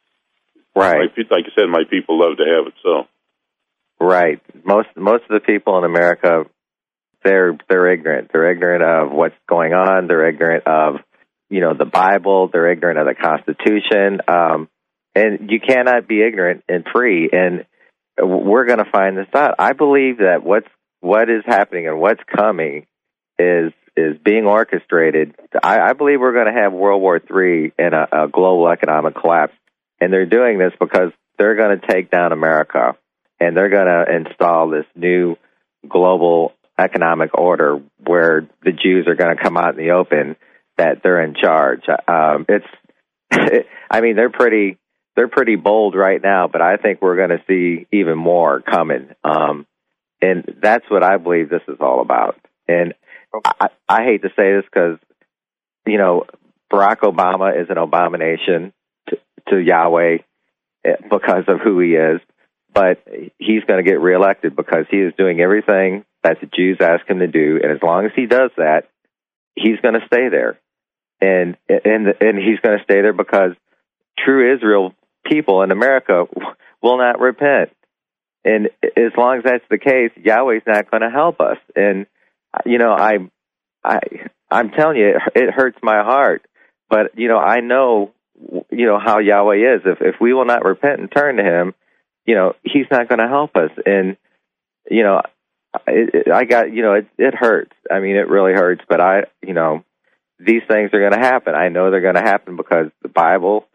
Right. My, like I said, my people love to have it so. Right. Most most of the people in America, they're they're ignorant. They're ignorant of what's going on. They're ignorant of, you know, the Bible. They're ignorant of the Constitution. Um, and you cannot be ignorant and free. And we're going to find this out. I believe that what's what is happening and what's coming is is being orchestrated. I, I believe we're going to have World War Three and a, a global economic collapse, and they're doing this because they're going to take down America, and they're going to install this new global economic order where the Jews are going to come out in the open that they're in charge. Um, it's, it, I mean, they're pretty, they're pretty bold right now, but I think we're going to see even more coming. Um, and that's what I believe this is all about. And I, I hate to say this because, you know, Barack Obama is an abomination to, to Yahweh because of who he is, but he's going to get reelected because he is doing everything that the Jews ask him to do, and as long as he does that, he's going to stay there, and and and he's going to stay there because true Israel people in America will not repent, and as long as that's the case, Yahweh's not going to help us. And you know, I I I'm telling you, it, it hurts my heart, but you know, I know you know how Yahweh is. If if we will not repent and turn to Him, you know, He's not going to help us. And you know. It, it, I got, you know, it, it hurts. I mean, it really hurts, but I, you know, these things are going to happen. I know they're going to happen because the Bible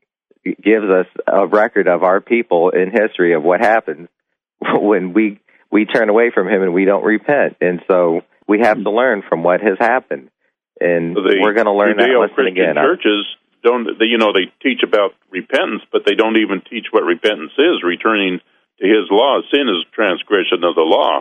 gives us a record of our people in history of what happens when we, we turn away from Him and we don't repent. And so we have to learn from what has happened. And the we're going to learn that lesson again. Churches don't, they, you know, they teach about repentance, but they don't even teach what repentance is, returning to His law. Sin is transgression of the law.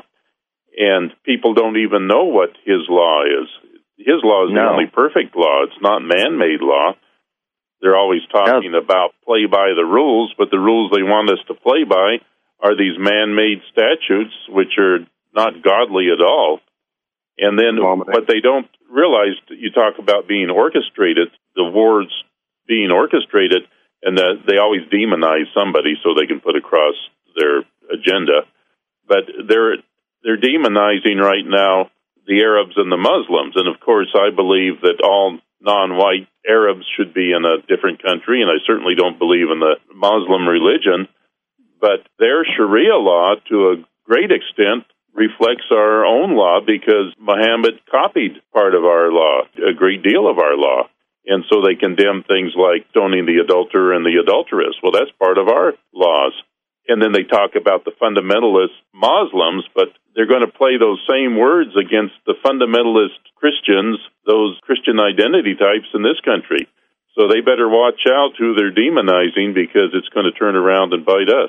And people don't even know what His law is. His law is no. the only perfect law. It's not man-made law. They're always talking no. about play by the rules, but the rules they want us to play by are these man-made statutes, which are not godly at all. And then what they don't realize, you talk about being orchestrated, the wars being orchestrated, and that they always demonize somebody so they can put across their agenda. But they're They're demonizing right now the Arabs and the Muslims. And, of course, I believe that all non-white Arabs should be in a different country, and I certainly don't believe in the Muslim religion. But their Sharia law, to a great extent, reflects our own law because Muhammad copied part of our law, a great deal of our law. And so they condemn things like stoning the adulterer and the adulteress. Well, that's part of our laws. And then they talk about the fundamentalist Muslims, but they're going to play those same words against the fundamentalist Christians, those Christian identity types in this country. So they better watch out who they're demonizing because it's going to turn around and bite us.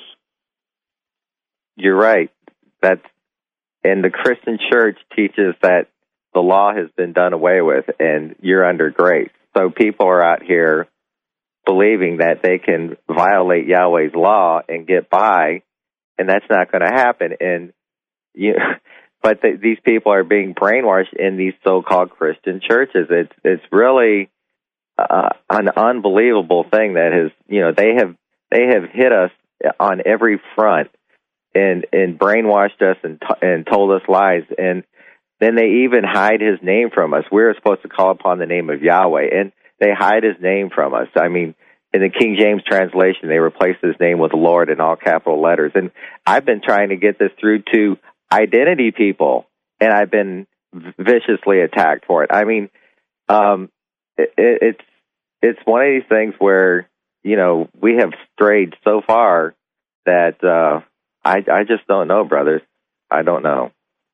You're right. That's, and the Christian church teaches that the law has been done away with and you're under grace. So people are out here believing that they can violate Yahweh's law and get by, and that's not going to happen. And you, but the, these people are being brainwashed in these so-called Christian churches. It's it's really uh, an unbelievable thing that has, you know, they have they have hit us on every front and and brainwashed us and t- and told us lies, and then they even hide His name from us. We're supposed to call upon the name of Yahweh, and they hide His name from us. I mean, in the King James translation, they replaced His name with Lord in all capital letters. And I've been trying to get this through to identity people, and I've been viciously attacked for it. I mean, um, it, it's it's one of these things where, you know, we have strayed so far that uh, I I just don't know, brothers. I don't know.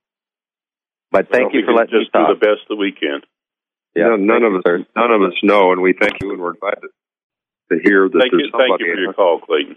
But thank well, you for letting me talk. Just do the best that we can. Yeah, no, none of us, sir. none of us know, and we thank you, and we're glad to, to hear that thank there's you, somebody. Thank you for your call, Clayton.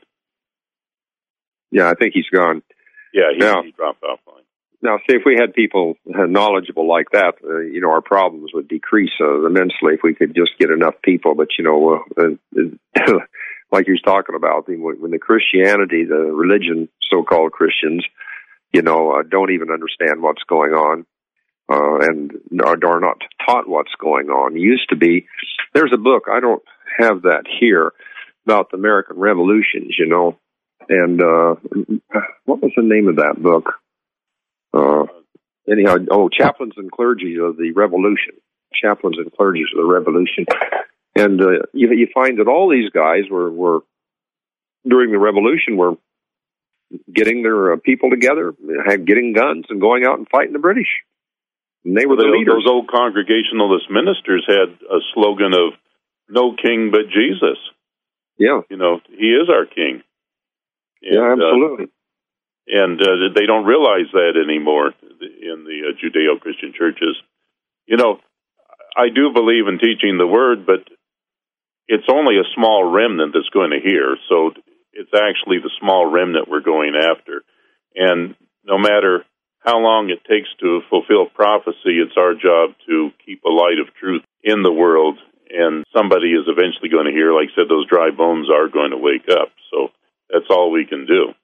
Yeah, I think he's gone. Yeah, he, now, he dropped off line. Now, see, if we had people knowledgeable like that, uh, you know, our problems would decrease uh, immensely if we could just get enough people. But, you know, uh, uh, like you're talking about, when the Christianity, the religion, so-called Christians, you know, uh, don't even understand what's going on. Uh, and are, are not taught what's going on. It used to be, there's a book, I don't have that here, about the American revolutions, you know, and uh, what was the name of that book? Uh, anyhow, oh, Chaplains and Clergy of the Revolution. Chaplains and Clergy of the Revolution. And uh, you, you find that all these guys were, were, during the revolution, were getting their uh, people together, getting guns, and going out and fighting the British. And they were the those, leaders. Those old Congregationalist ministers had a slogan of "No king but Jesus." Yeah, you know, He is our King. And, yeah, absolutely. Uh, and uh, they don't realize that anymore in the uh, Judeo-Christian churches. You know, I do believe in teaching the Word, but it's only a small remnant that's going to hear. So it's actually the small remnant we're going after. And no matter how long it takes to fulfill prophecy, it's our job to keep a light of truth in the world. And somebody is eventually going to hear, like I said, those dry bones are going to wake up. So that's all we can do.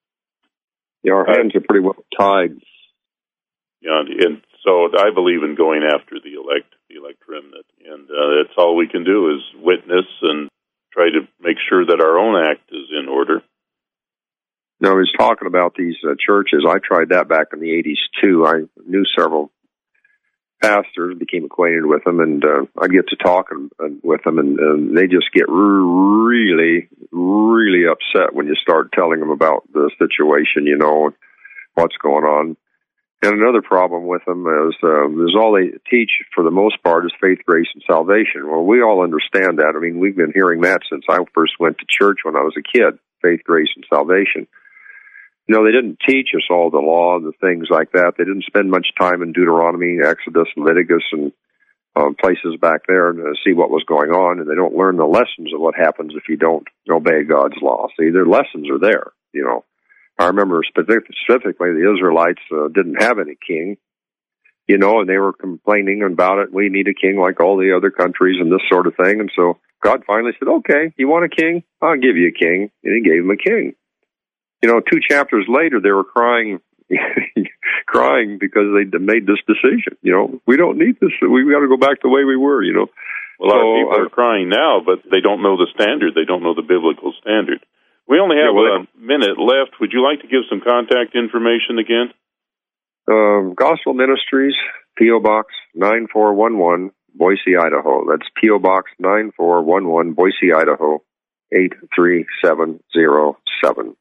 Yeah, our hands are pretty well tied. Yeah, and so I believe in going after the elect, the elect remnant. And uh, that's all we can do is witness and try to make sure that our own act is in order. Now, I was talking about these uh, churches. I tried that back in the eighties, too. I knew several pastors, became acquainted with them, and uh, I get to talking uh, with them, and, and they just get really, really upset when you start telling them about the situation, you know, what's going on. And another problem with them is, um, is all they teach, for the most part, is faith, grace, and salvation. Well, we all understand that. I mean, we've been hearing that since I first went to church when I was a kid, faith, grace, and salvation. You know, they didn't teach us all the law, the things like that. They didn't spend much time in Deuteronomy, Exodus, Leviticus, and um, places back there to see what was going on, and they don't learn the lessons of what happens if you don't obey God's law. See, their lessons are there, you know. I remember specifically the Israelites uh, didn't have any king, you know, and they were complaining about it. We need a king like all the other countries and this sort of thing. And so God finally said, okay, you want a king? I'll give you a king. And he gave them a king. You know, two chapters later, they were crying, crying because they made this decision. You know, we don't need this. We got to go back the way we were, you know. Well, so, a lot of people uh, are crying now, but they don't know the standard. They don't know the biblical standard. We only have yeah, well, a minute left. Would you like to give some contact information again? Um, Gospel Ministries, P O. Box nine four one one, Boise, Idaho. That's P O. Box nine four one one, Boise, Idaho, eight three seven zero seven.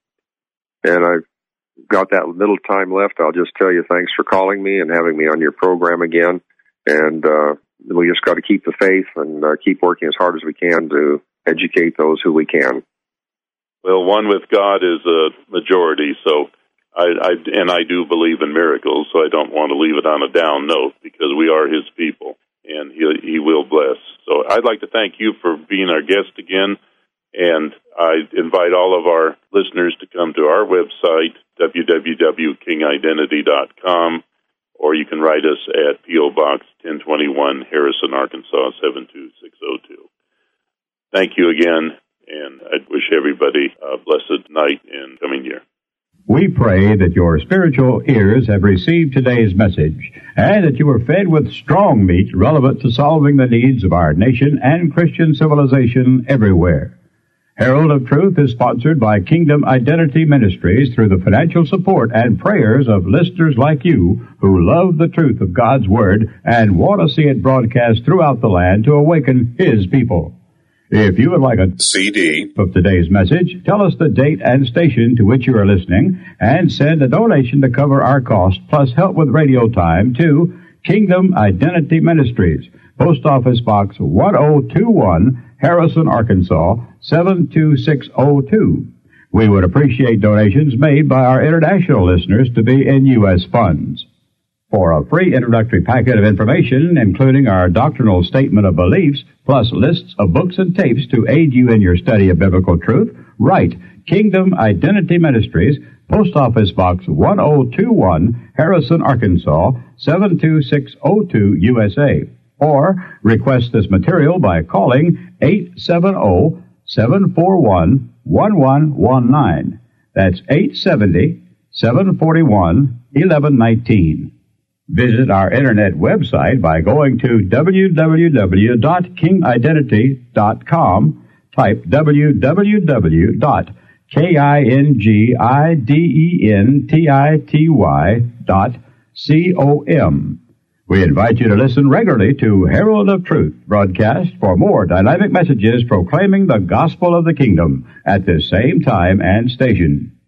And I've got that little time left. I'll just tell you thanks for calling me and having me on your program again. And uh, we just got to keep the faith and uh, keep working as hard as we can to educate those who we can. Well, one with God is a majority, so I, I and I do believe in miracles, so I don't want to leave it on a down note because we are His people, and He He will bless. So I'd like to thank you for being our guest again, and I invite all of our listeners to come to our website, w w w dot king identity dot com, or you can write us at P O. Box ten twenty-one, Harrison, Arkansas, seven two six zero two. Thank you again. And I wish everybody a blessed night and coming year. We pray that your spiritual ears have received today's message and that you are fed with strong meat relevant to solving the needs of our nation and Christian civilization everywhere. Herald of Truth is sponsored by Kingdom Identity Ministries through the financial support and prayers of listeners like you who love the truth of God's Word and want to see it broadcast throughout the land to awaken His people. If you would like a C D of today's message, tell us the date and station to which you are listening, and send a donation to cover our cost, plus help with radio time, to Kingdom Identity Ministries, Post Office Box one oh two one, Harrison, Arkansas, seven two six zero two. We would appreciate donations made by our international listeners to be in U S funds. For a free introductory packet of information, including our doctrinal statement of beliefs, plus lists of books and tapes to aid you in your study of biblical truth, write Kingdom Identity Ministries, Post Office Box one oh two one, Harrison, Arkansas, seven two six zero two, U S A. Or request this material by calling eight seven zero, seven four one, one one one nine. That's eight seven zero, seven four one, one one one nine. Visit our internet website by going to w w w dot king identity dot com. Type w w w dot king identity dot com. We invite you to listen regularly to Herald of Truth broadcast for more dynamic messages proclaiming the gospel of the kingdom at this same time and station.